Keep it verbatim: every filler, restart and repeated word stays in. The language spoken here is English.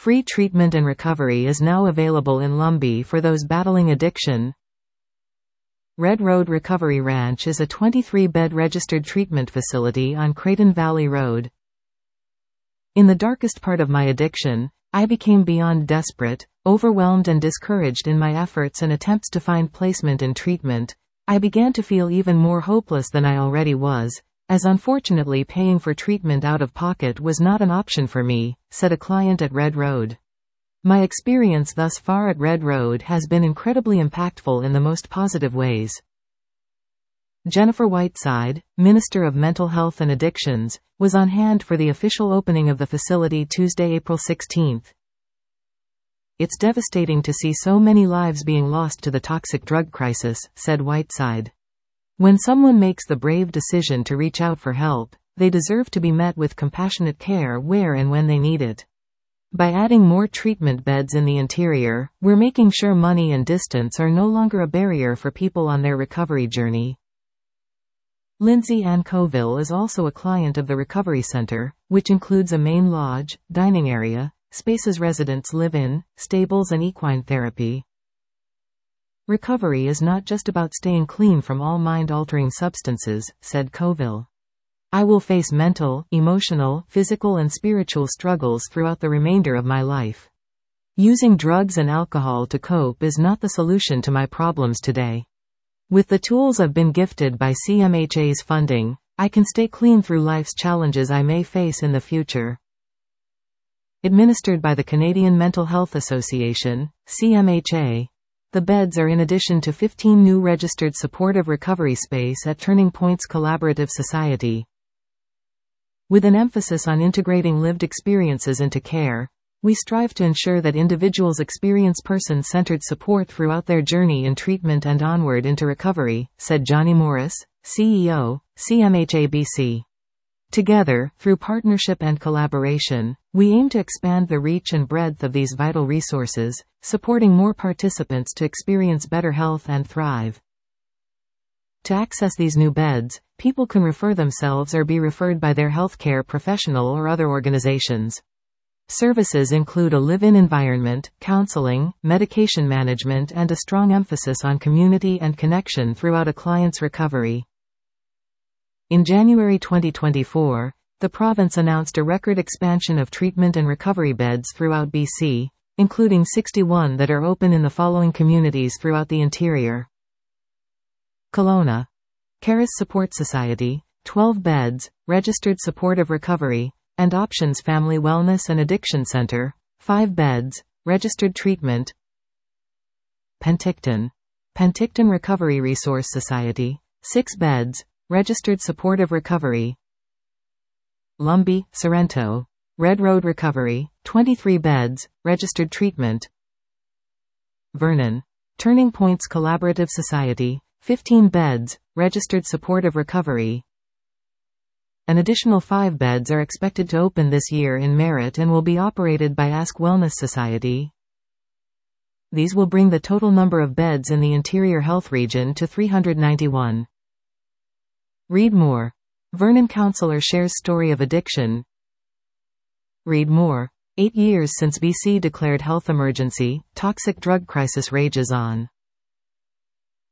Free treatment and recovery is now available in Lumby for those battling addiction. Red Road Recovery Ranch is a twenty-three bed registered treatment facility on Creighton Valley Road. In the darkest part of my addiction, I became beyond desperate, overwhelmed and discouraged in my efforts and attempts to find placement in treatment. I began to feel even more hopeless than I already was, as unfortunately paying for treatment out of pocket was not an option for me, said a client at Red Road. My experience thus far at Red Road has been incredibly impactful in the most positive ways. Jennifer Whiteside, Minister of Mental Health and Addictions, was on hand for the official opening of the facility Tuesday, April sixteenth. It's devastating to see so many lives being lost to the toxic drug crisis, said Whiteside. When someone makes the brave decision to reach out for help, they deserve to be met with compassionate care where and when they need it. By adding more treatment beds in the interior, we're making sure money and distance are no longer a barrier for people on their recovery journey. Lindsay Ann Coville is also a client of the Recovery Center, which includes a main lodge, dining area, spaces residents live in, stables and equine therapy. Recovery is not just about staying clean from all mind-altering substances, said Coville. I will face mental, emotional, physical and spiritual struggles throughout the remainder of my life. Using drugs and alcohol to cope is not the solution to my problems today. With the tools I've been gifted by C M H A's funding, I can stay clean through life's challenges I may face in the future. Administered by the Canadian Mental Health Association, C M H A, the beds are in addition to fifteen new registered supportive recovery space at Turning Points Collaborative Society. With an emphasis on integrating lived experiences into care, we strive to ensure that individuals experience person-centered support throughout their journey in treatment and onward into recovery, said Johnny Morris, C E O, C M H A B C. Together, through partnership and collaboration, we aim to expand the reach and breadth of these vital resources, supporting more participants to experience better health and thrive. To access these new beds, people can refer themselves or be referred by their healthcare professional or other organizations. Services include a live-in environment, counseling, medication management and a strong emphasis on community and connection throughout a client's recovery. In January twenty twenty-four, the province announced a record expansion of treatment and recovery beds throughout B C, including sixty-one that are open in the following communities throughout the interior. Kelowna. Caris Support Society, twelve beds, registered supportive recovery, and Options Family Wellness and Addiction Center, five beds, registered treatment. Penticton. Penticton Recovery Resource Society, six beds, registered supportive recovery. Lumby, Sorrento. Red Road Recovery, twenty-three beds, registered treatment. Vernon. Turning Points Collaborative Society, fifteen beds, registered supportive recovery. An additional five beds are expected to open this year in Merritt and will be operated by Ask Wellness Society. These will bring the total number of beds in the Interior Health Region to three hundred ninety-one. Read more. Vernon counselor shares story of addiction. Read more. Eight years since B C declared health emergency, toxic drug crisis rages on.